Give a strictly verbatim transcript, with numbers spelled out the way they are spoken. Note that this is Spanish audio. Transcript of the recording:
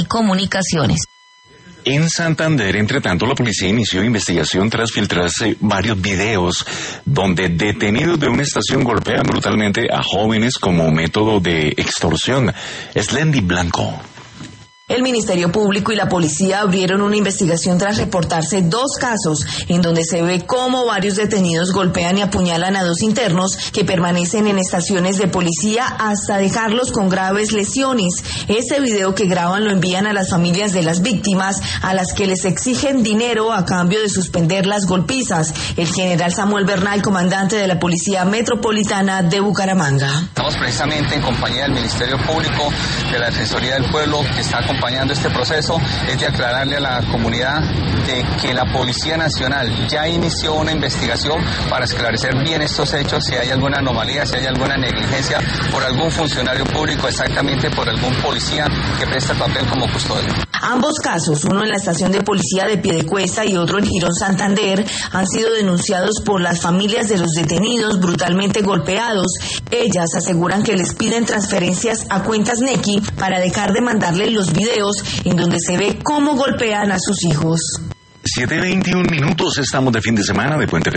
y Comunicaciones. En Santander, entre tanto, la policía inició investigación tras filtrarse varios videos donde detenidos de una estación golpean brutalmente a jóvenes como método de extorsión. Slendy Blanco. El Ministerio Público y la policía abrieron una investigación tras reportarse dos casos en donde se ve cómo varios detenidos golpean y apuñalan a dos internos que permanecen en estaciones de policía hasta dejarlos con graves lesiones. Este video que graban lo envían a las familias de las víctimas, a las que les exigen dinero a cambio de suspender las golpizas. El general Samuel Bernal, comandante de la Policía Metropolitana de Bucaramanga. Estamos precisamente en compañía del Ministerio Público, de la Defensoría del Pueblo, que está acompañando este proceso, es de aclararle a la comunidad de que la Policía Nacional ya inició una investigación para esclarecer bien estos hechos, si hay alguna anomalía, si hay alguna negligencia por algún funcionario público, exactamente por algún policía que presta papel como custodio. Ambos casos, uno en la estación de policía de Piedecuesta y otro en Girón, Santander, han sido denunciados por las familias de los detenidos brutalmente golpeados. Ellas aseguran que les piden transferencias a cuentas Nequi para dejar de mandarles los videos en donde se ve cómo golpean a sus hijos. siete veintiún minutos, estamos de fin de semana de Puente